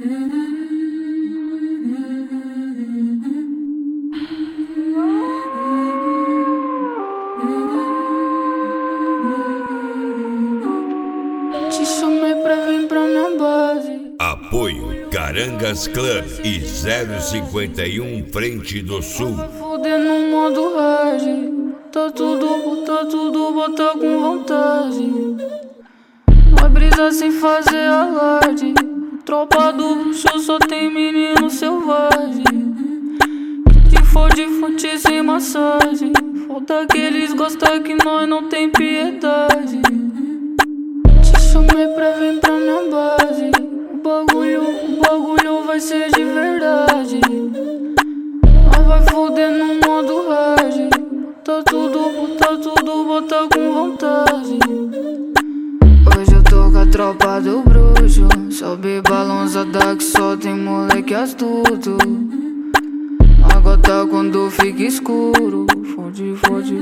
Te chamei pra vir pra minha base. Apoio Carangas Club e 051 Frente do Sul. Vai foder no modo hard. Bota tudo, bota com vontade. Vai brisar sem fazer alarde. Tropa do bruxo só tem menino selvagem. Se for de fonte sem massagem, falta que eles gostam que nós não tem piedade. Te chamei pra vir pra minha base. O bagulho vai ser de verdade. Nós vai foder no modo hard. Bota tudo, bota com vontade. Hoje eu tô com a tropa do bruxo. Sobe balançada que só tem moleque astuto. A gota quando fica escuro, fode,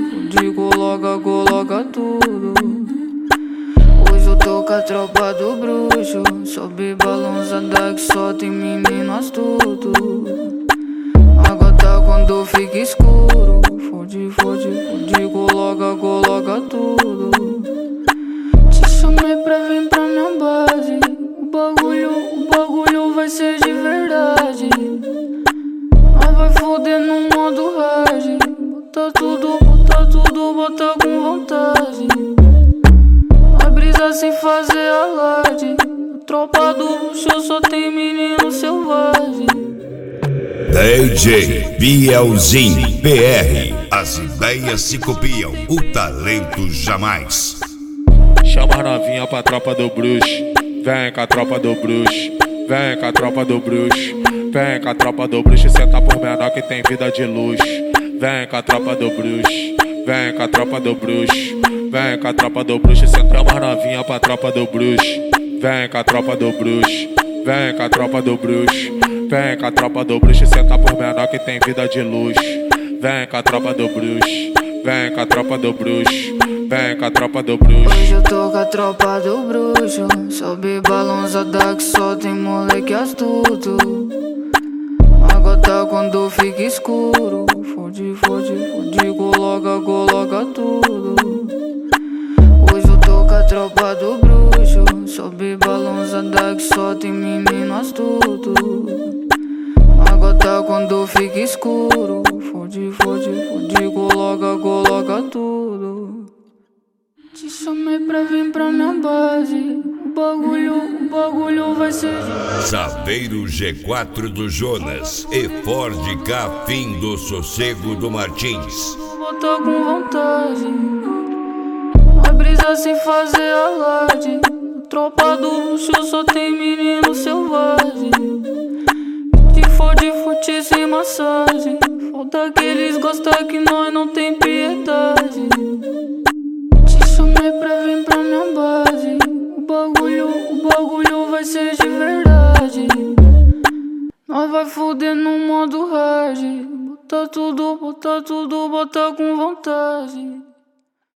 coloca tudo. Hoje eu tô com a tropa do bruxo. Sobe balançada que só tem menino astuto. A gota quando fica escuro, fode, coloca tudo. Te chamei pra vir pra minha base. O bagulho vai ser de verdade. Nós vai foder no modo hard. Bota tudo, bota com vontade. Vai brisar sem fazer alarde. Tropa do bruxo só tem menino selvagem. DJ Bielzinho PR. As ideias se copiam, o talento jamais. Chama a novinha pra tropa do bruxo. Vem com a tropa do bruxo. Vem com a tropa do bruxo. Vem com a tropa do bruxo. Senta por menor que tem vida de luxo. Vem com a tropa do bruxo. Vem com a tropa do bruxo. Vem com a tropa do bruxo. Senta a novinha pra tropa do bruxo. Vem com a tropa do bruxo. Vem com a tropa do bruxo. Vem com a tropa do bruxo. Senta por menor que tem vida de luxo. Vem com a tropa do bruxo. Vem com a tropa do bruxo. Vem com a tropa do bruxo. Hoje eu tô com a tropa do bruxo. Sobe balançada que só tem moleque astuto. A gota quando fica escuro, fode, coloca tudo. Hoje eu tô com a tropa do bruxo. Sobe balançada que só tem menino astuto. A gota quando fica escuro, fode, coloca tudo. Te chamei pra vir pra minha base. O bagulho vai ser de... Saveiro G4 do Jonas e Ford K Fim do Sossego do Martins. Bota com vontade. Vai brisar sem fazer alarde. Tropa do bruxo só tem menino selvagem. Se for de fonte sem massagem, falta que eles gostam que nós não tem piedade. Te chamei pra vir pra minha base. O bagulho vai ser de verdade. Nós vai foder no modo hard. Bota tudo, bota com vontade.